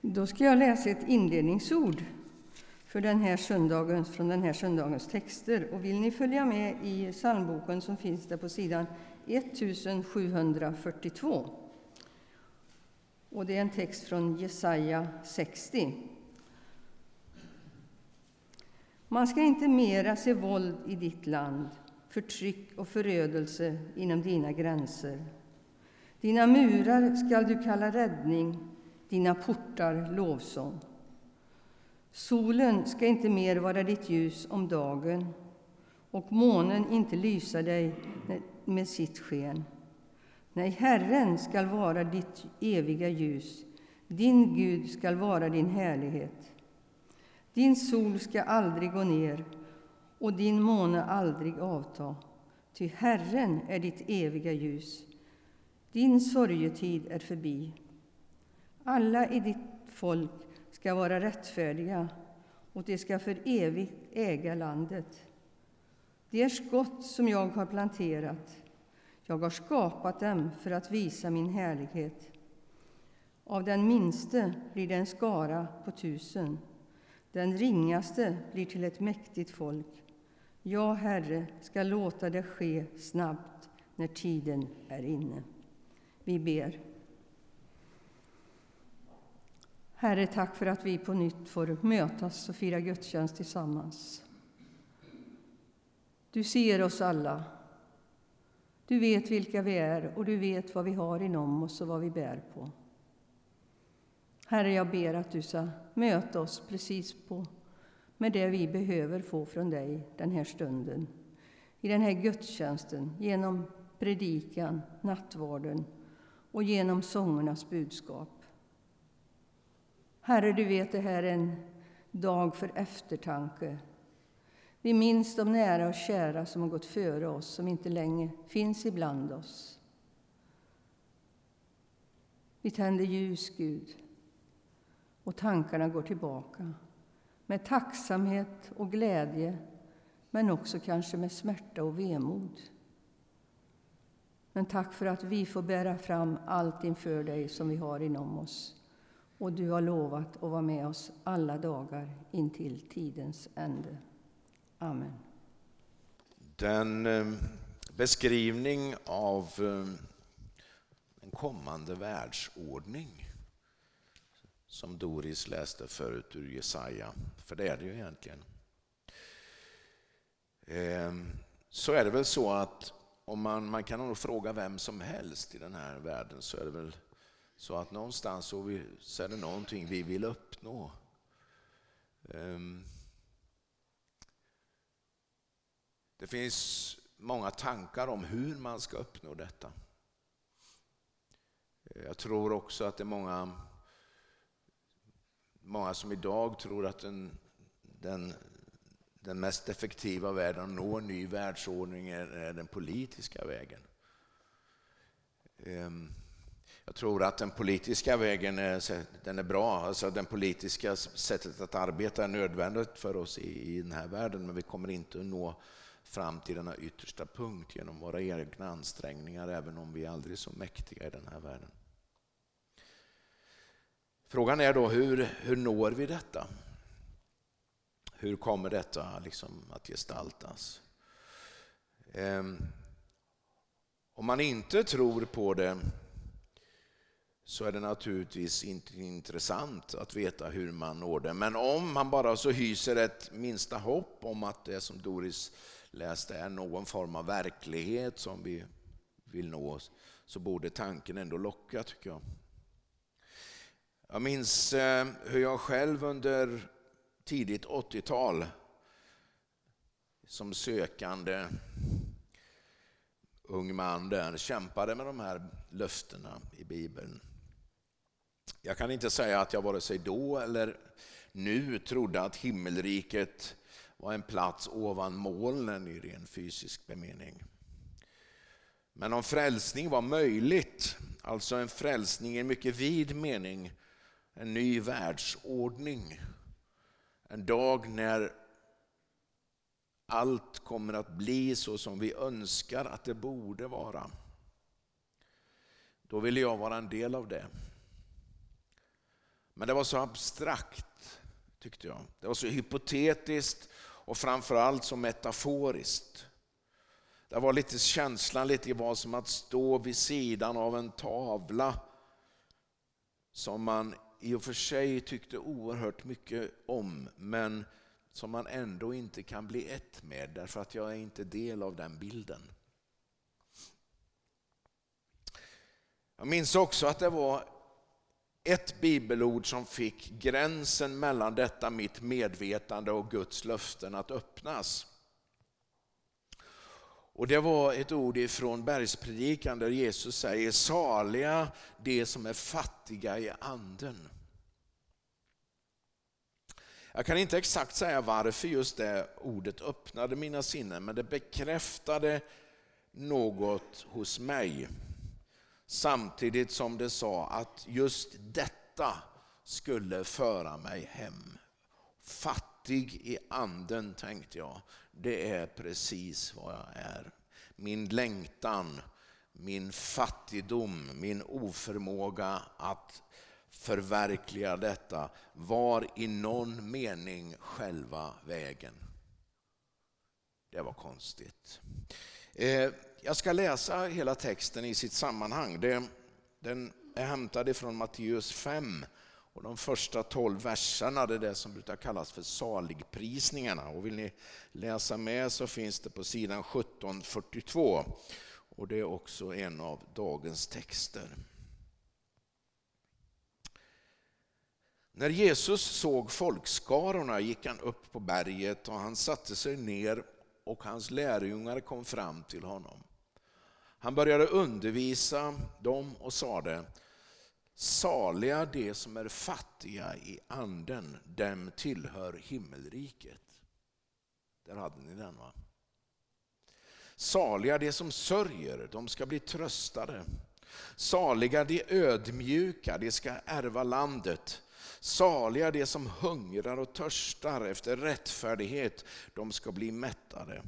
Då ska jag läsa ett inledningsord för den här söndagens, från den här söndagens texter. Och vill ni följa med i psalmboken som finns där på sidan 1742. Och det är en text från Jesaja 60. Man ska inte mera se våld i ditt land, förtryck och förödelse inom dina gränser. Dina murar skall du kalla räddning, dina portar lovsång. Solen ska inte mer vara ditt ljus om dagen, och månen inte lysa dig med sitt sken. Nej, Herren skall vara ditt eviga ljus, din Gud skall vara din härlighet. Din sol ska aldrig gå ner, och din måne aldrig avta, ty Herren är ditt eviga ljus. Din sorgetid är förbi. Alla i ditt folk ska vara rättfärdiga, och de ska för evigt äga landet. Det är skott som jag har planterat. Jag har skapat dem för att visa min härlighet. Av den minste blir det en skara på 1000. Den ringaste blir till ett mäktigt folk. Jag, Herre, ska låta det ske snabbt när tiden är inne. Vi ber. Herre, tack för att vi på nytt får mötas och fira gudstjänst tillsammans. Du ser oss alla. Du vet vilka vi är, och du vet vad vi har inom oss och vad vi bär på. Herre, jag ber att du ska möta oss precis med det vi behöver få från dig den här stunden. I den här gudstjänsten, genom predikan, nattvarden och genom sångernas budskap. Herre, du vet, det här är en dag för eftertanke. Vi minns de nära och kära som har gått före oss, som inte längre finns ibland oss. Vi tänder ljus, Gud, och tankarna går tillbaka med tacksamhet och glädje, men också kanske med smärta och vemod. Men tack för att vi får bära fram allt inför dig som vi har inom oss. Och du har lovat att vara med oss alla dagar intill tidens ände. Amen. Den beskrivning av en kommande världsordning som Doris läste förut ur Jesaja, för det är det ju egentligen. Så är det väl så att om man kan nog fråga vem som helst i den här världen, så är det väl så att någonstans så är det någonting vi vill uppnå. Det finns många tankar om hur man ska uppnå detta. Jag tror också att det är många som idag tror att den mest effektiva vägen att nå en ny världsordning är den politiska vägen. Jag tror att den politiska vägen den är bra. Alltså det politiska sättet att arbeta är nödvändigt för oss i den här världen, men vi kommer inte att nå fram till denna yttersta punkt genom våra egna ansträngningar, även om vi är aldrig så mäktiga i den här världen. Frågan är då, hur når vi detta? Hur kommer detta liksom att gestaltas? Om man inte tror på det, så är det naturligtvis inte intressant att veta hur man når det. Men om man bara så hyser ett minsta hopp om att det som Doris läste är någon form av verklighet som vi vill nå, så borde tanken ändå locka, tycker jag. Jag minns hur jag själv under tidigt 80-tal som sökande ung man där kämpade med de här löftena i Bibeln. Jag kan inte säga att jag vare sig då eller nu trodde att himmelriket var en plats ovan molnen i ren fysisk bemening. Men om frälsning var möjligt, alltså en frälsning i en mycket vid mening, en ny världsordning, en dag när allt kommer att bli så som vi önskar att det borde vara, då ville jag vara en del av det. Men det var så abstrakt, tyckte jag. Det var så hypotetiskt och framförallt så metaforiskt. Det var lite känslan, lite var som att stå vid sidan av en tavla som man i och för sig tyckte oerhört mycket om, men som man ändå inte kan bli ett med, därför att jag är inte del av den bilden. Jag minns också att det var ett bibelord som fick gränsen mellan detta mitt medvetande och Guds löften att öppnas. Och det var ett ord ifrån Bergspredikan där Jesus säger: saliga de som är fattiga i anden. Jag kan inte exakt säga varför just det ordet öppnade mina sinnen, men det bekräftade något hos mig. Samtidigt som det sa att just detta skulle föra mig hem. Fattig i anden, tänkte jag. Det är precis vad jag är. Min längtan, min fattigdom, min oförmåga att förverkliga detta var i någon mening själva vägen. Det var konstigt. Jag ska läsa hela texten i sitt sammanhang. Den är hämtad från Matteus 5 och de första 12 verserna, det är det som brukar kallas för saligprisningarna. Och vill ni läsa med så finns det på sidan 1742 och det är också en av dagens texter. När Jesus såg folkskarorna gick han upp på berget och han satte sig ner och hans lärjungar kom fram till honom. Han började undervisa dem och sade: saliga de som är fattiga i anden, dem tillhör himmelriket. Där hade ni den, va? Saliga de som sörjer, de ska bli tröstade. Saliga de ödmjuka, de ska ärva landet. Saliga de som hungrar och törstar efter rättfärdighet, de ska bli mättade.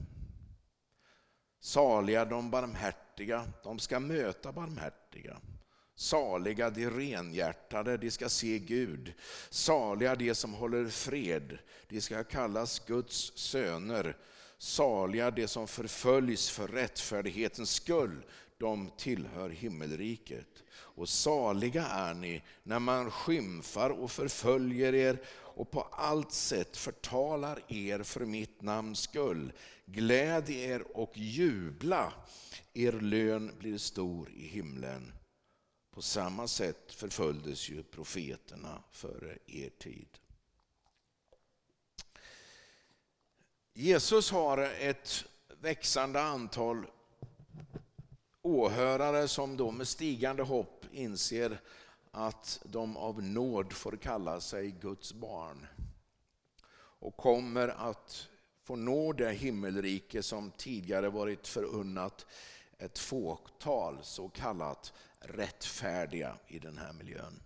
Saliga de barmhärtiga, de ska möta barmhärtiga. Saliga de renhjärtade, de ska se Gud. Saliga de som håller fred, de ska kallas Guds söner. Saliga de som förföljs för rättfärdighetens skull, de tillhör himmelriket. Och saliga är ni när man skymfar och förföljer er och på allt sätt förtalar er för mitt namns skull. Gläd er och jubla, er lön blir stor i himlen. På samma sätt förföljdes ju profeterna före er tid. Jesus har ett växande antal åhörare som då med stigande hopp inser att de av nåd får kalla sig Guds barn och kommer att få nå det himmelrike som tidigare varit förunnat ett fåtal så kallat rättfärdiga i den här miljön.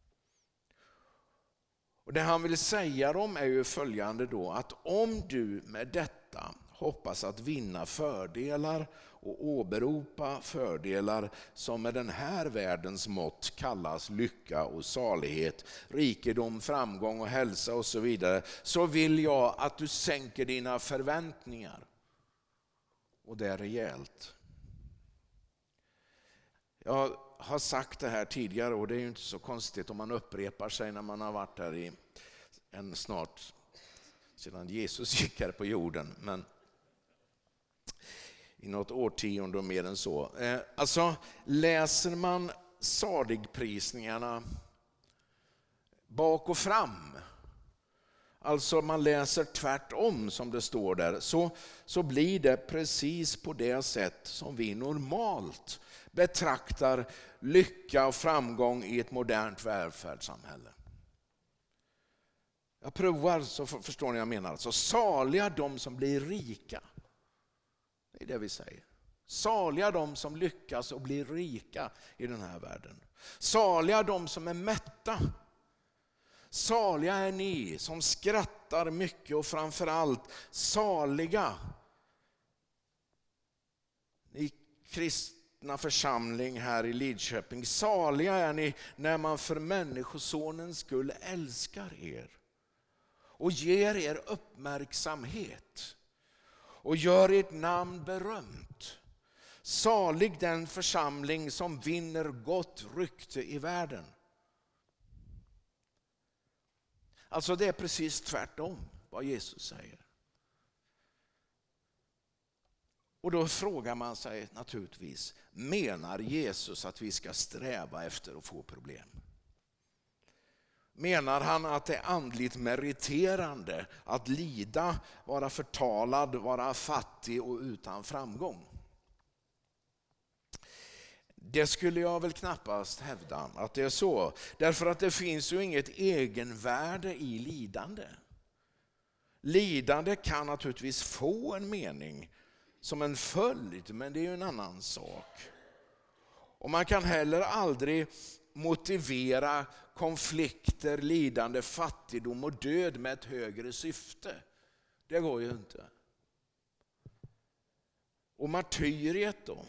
Och det han vill säga dem är ju följande då, att om du med detta hoppas att vinna fördelar och åberopa fördelar som med den här världens mått kallas lycka och salighet, rikedom, framgång och hälsa och så vidare, så vill jag att du sänker dina förväntningar. Och det är rejält. Jag har sagt det här tidigare och det är ju inte så konstigt om man upprepar sig när man har varit här i snart sedan Jesus gick här på jorden, men i något årtionde och mer än så. Alltså läser man saligprisningarna bak och fram, alltså man läser tvärtom som det står där, så blir det precis på det sätt som vi normalt betraktar lycka och framgång i ett modernt välfärdssamhälle. Jag provar så förstår ni vad jag menar. Alltså, saliga de som blir rika. Det är det vi säger. Saliga de som lyckas och blir rika i den här världen. Saliga de som är mätta. Saliga är ni som skrattar mycket och framförallt saliga ni kristna slutna församling här i Lidköping. Saliga är ni när man för människosonens skull älskar er och ger er uppmärksamhet och gör ert namn berömt. Salig den församling som vinner gott rykte i världen. Alltså det är precis tvärtom vad Jesus säger. Och då frågar man sig naturligtvis, menar Jesus att vi ska sträva efter att få problem? Menar han att det är andligt meriterande att lida, vara förtalad, vara fattig och utan framgång? Det skulle jag väl knappast hävda att det är så. Därför att det finns ju inget egenvärde i lidande. Lidande kan naturligtvis få en mening som en följd, men det är ju en annan sak. Och man kan heller aldrig motivera konflikter, lidande, fattigdom och död med ett högre syfte. Det går ju inte. Och martyriet då?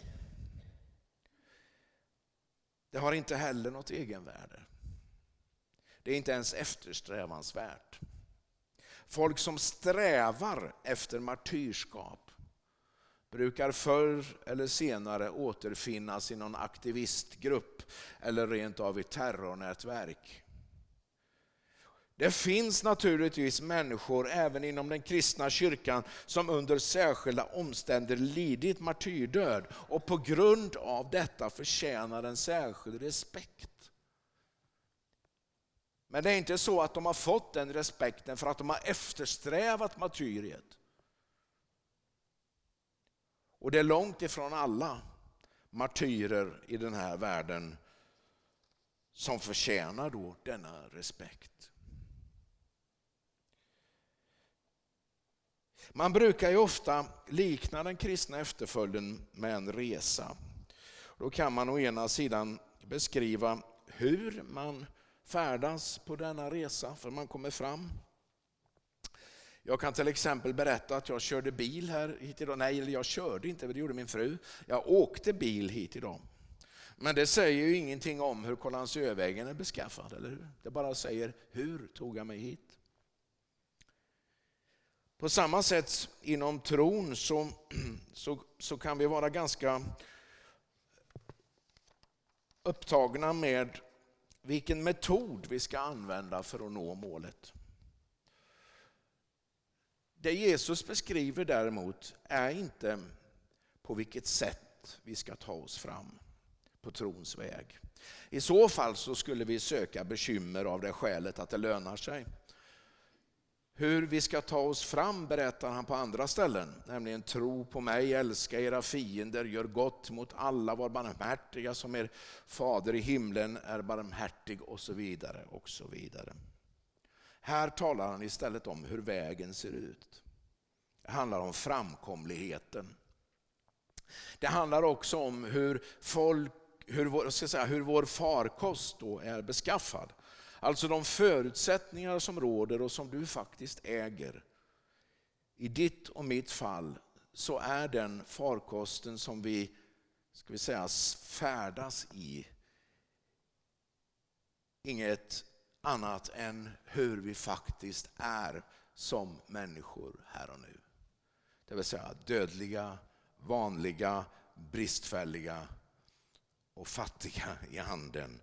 Det har inte heller något egenvärde. Det är inte ens eftersträvansvärt. Folk som strävar efter martyrskap brukar förr eller senare återfinnas i någon aktivistgrupp eller rent av i terrornätverk. Det finns naturligtvis människor även inom den kristna kyrkan som under särskilda omständigheter lidit martyrdöd och på grund av detta förtjänar en särskild respekt. Men det är inte så att de har fått den respekten för att de har eftersträvat martyriet. Och det är långt ifrån alla martyrer i den här världen som förtjänar då denna respekt. Man brukar ju ofta likna den kristna efterföljden med en resa. Då kan man å ena sidan beskriva hur man färdas på denna resa för man kommer fram. Jag kan till exempel berätta att jag körde bil här hit idag. Nej, jag körde inte, det gjorde min fru. Jag åkte bil hit idag. Men det säger ju ingenting om hur Kållandsövägen är beskaffad, eller hur? Det bara säger, hur tog jag mig hit? På samma sätt inom tron så kan vi vara ganska upptagna med vilken metod vi ska använda för att nå målet. Det Jesus beskriver däremot är inte på vilket sätt vi ska ta oss fram på trons väg. I så fall så skulle vi söka bekymmer av det skälet att det lönar sig. Hur vi ska ta oss fram berättar han på andra ställen, nämligen tro på mig, älska era fiender, gör gott mot alla, var barmhärtiga som er fader i himlen är barmhärtig och så vidare och så vidare. Här talar han istället om hur vägen ser ut. Det handlar om framkomligheten. Det handlar också om hur vår farkost då är beskaffad. Alltså de förutsättningar som råder och som du faktiskt äger. I ditt och mitt fall så är den farkosten som vi färdas i inget annat än hur vi faktiskt är som människor här och nu. Det vill säga dödliga, vanliga, bristfälliga och fattiga i anden.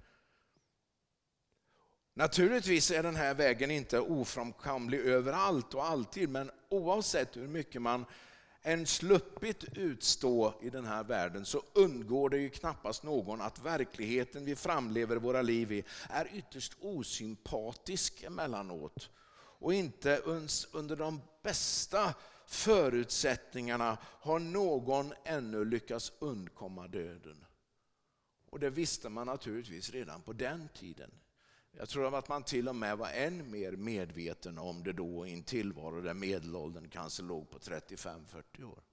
Naturligtvis är den här vägen inte oframkomlig överallt och alltid, men oavsett hur mycket man än sluppit utstå i den här världen så undgår det ju knappast någon att verkligheten vi framlever våra liv i är ytterst osympatisk emellanåt. Och inte ens under de bästa förutsättningarna har någon ännu lyckats undkomma döden. Och det visste man naturligtvis redan på den tiden. Jag tror att man till och med var än mer medveten om det då i en tillvaro där medelåldern kanske låg på 35-40 år.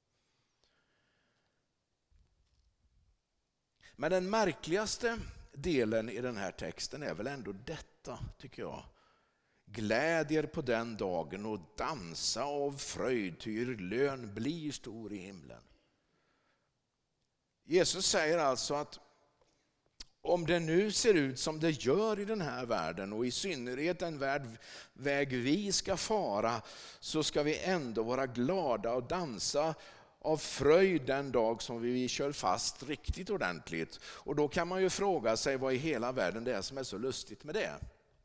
Men den märkligaste delen i den här texten är väl ändå detta, tycker jag. Glädjer på den dagen och dansa av fröjd, ty er lön blir stor i himlen. Jesus säger alltså att om det nu ser ut som det gör i den här världen, och i synnerhet den väg vi ska fara, så ska vi ändå vara glada och dansa av fröjd den dag som vi kör fast riktigt ordentligt. Och då kan man ju fråga sig vad i hela världen det är som är så lustigt med det.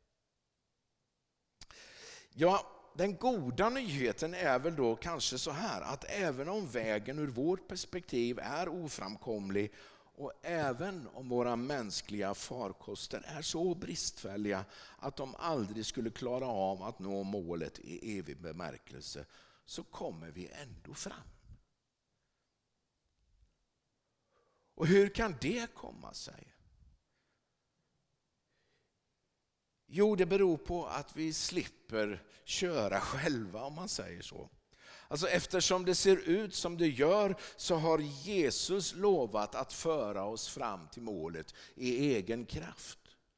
Ja, den goda nyheten är väl då kanske så här, att även om vägen ur vårt perspektiv är oframkomlig, och även om våra mänskliga farkoster är så bristfälliga att de aldrig skulle klara av att nå målet i evig bemärkelse, så kommer vi ändå fram. Och hur kan det komma sig? Jo, det beror på att vi slipper köra själva, om man säger så. Alltså eftersom det ser ut som det gör, så har Jesus lovat att föra oss fram till målet i egen kraft.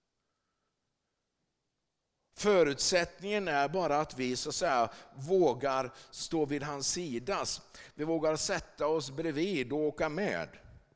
Förutsättningen är bara att vi så att säga vågar stå vid hans sida. Vi vågar sätta oss bredvid och åka med.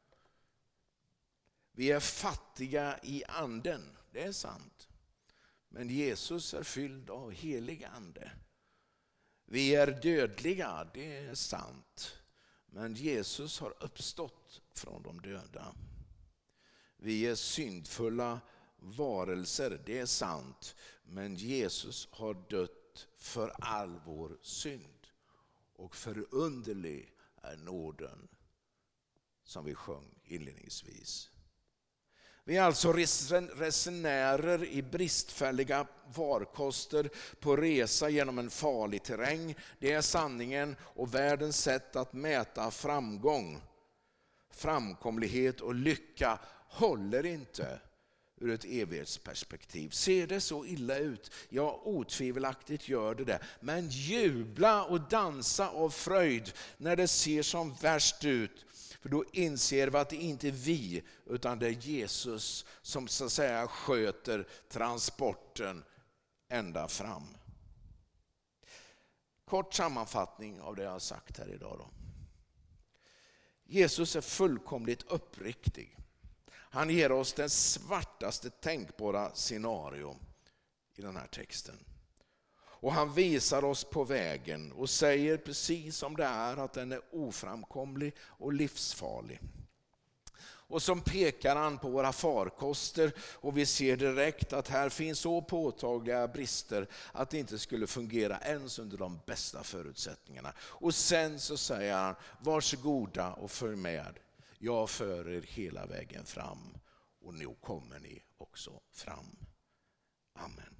Vi är fattiga i anden, det är sant. Men Jesus är fylld av helig ande. Vi är dödliga, det är sant. Men Jesus har uppstått från de döda. Vi är syndfulla varelser, det är sant. Men Jesus har dött för all vår synd. Och förunderlig är nåden, som vi sjöng inledningsvis. Vi är alltså resenärer i bristfälliga farkoster på resa genom en farlig terräng. Det är sanningen, och världens sätt att mäta framgång, framkomlighet och lycka håller inte ur ett evighetsperspektiv. Ser det så illa ut? Ja, otvivelaktigt gör det. Men jubla och dansa av fröjd när det ser som värst ut. För då inser vi att det inte är vi, utan det är Jesus som så att säga sköter transporten ända fram. Kort sammanfattning av det jag har sagt här idag då. Jesus är fullkomligt uppriktig. Han ger oss den svartaste tänkbara scenario i den här texten. Och han visar oss på vägen och säger precis som det är att den är oframkomlig och livsfarlig. Och så pekar han på våra farkoster, och vi ser direkt att här finns så påtagliga brister att det inte skulle fungera ens under de bästa förutsättningarna. Och sen så säger han, varsågoda och följ med. Jag för er hela vägen fram, och nu kommer ni också fram. Amen.